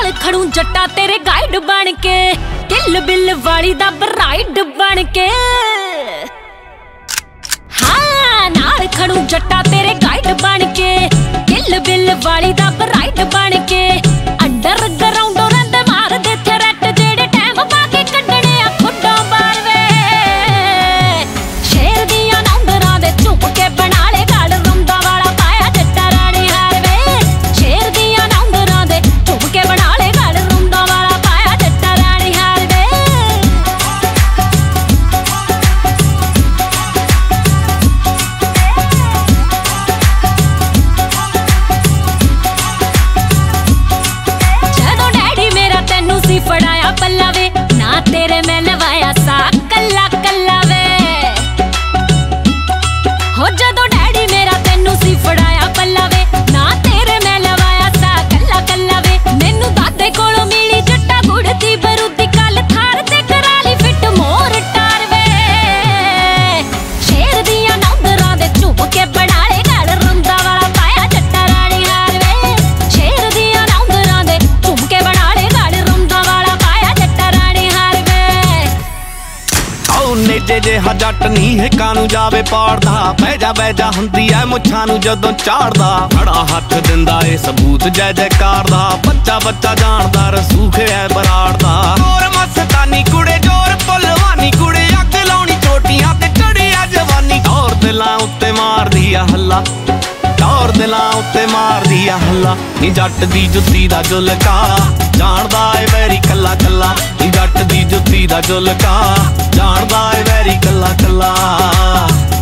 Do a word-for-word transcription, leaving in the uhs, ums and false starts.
नाल खड़ू जट्टा तेरे गाइड बन के, किल बिल वाली दा ब्राइड बन के। हाँ नाल खड़ू जट्टा तेरे गाइड बन के, किल बिल वाली दा ब्राइड बन के। अंडर ग्राउंड रंद मार दे थ्रेट जेड़े टाइम पाके कड्डने आ खुड्डों बार वे। शेर दियां नौंदरां दे चुप के बना ले गल रुंदा वाला पाया जट्टा रानी हार वे। शेर दियां नौंदरां दे चुप के बना ले गल रुंदा वाला पाया जट्टा रानी हार वे। जदों डैडी मेरा तैनू सी फड़ाया पल्ला वे, ना तेरे मैं लवाया सा कल्ला कल्ला वे। हो जदों डैडी मेरा तैनू सी फड़ाया पल्ला वे, ना तेरे मैं लवाया सा कल्ला कल्ला वे। मैनू दादे कोलों मिली जट्टा गुड़ती बरूदी कल थार ते करा ली फिट मोर टार वे। शेर दियां नौंदरां दे चुप के बना ले गल रुंदा वाला पाया जट्टा रानी हार वे। शेर दियां नौंदरां दे चुप के बना ले गल रुंदा वाला पाया जट्टा रानी हार वे। आओ नेजे जिहा जट नी हिकां नूं जावे पाड़दा, बह जा बह जा हुंदी ऐ मुੱਛਾਂ ਨੂੰ ਜਦੋਂ ਝਾੜਦਾ। ਖੜਾ ਹੱਥ ਦਿੰਦਾ ਏ ਸਬੂਤ ਜੈ ਜੈਕਾਰ ਦਾ, ਬੱਚਾ ਬੱਚਾ ਜਾਣਦਾ ਰਸੂਖ ਐ ਬਰਾੜ ਦਾ। ਹੋਰ ਮਸਤਾਨੀ ਕੁੜੇ ਜੋਰ ਭਲਵਾਨੀ ਕੁੜੇ, ਅੱਗ ਲਾਉਣੀ ਛੋਟੀਆਂ ਤੇ ਚੜਿਆ ਜਵਾਨੀ। ਟੌਰ ਦਿਲਾਂ ਉੱਤੇ ਮਾਰਦੀ ਆ ਹੱਲਾ, ਟੌਰ ਦਿਲਾਂ ਉੱਤੇ ਮਾਰਦੀ ਆ ਹੱਲਾ। ਨੀ ਜੱਟ ਦੀ ਜੁੱਤੀ ਦਾ ਜੁਲਕਾ ਜਾਣਦਾ ਏ ਵੈਰੀ ਕੱਲਾ ਕੱਲਾ। ਨੀ ਜੱਟ ਦੀ ਜੁੱਤੀ ਦਾ ਜੁਲਕਾ ਜਾਣਦਾ ਏ ਵੈਰੀ ਕੱਲਾ ਕੱਲਾ।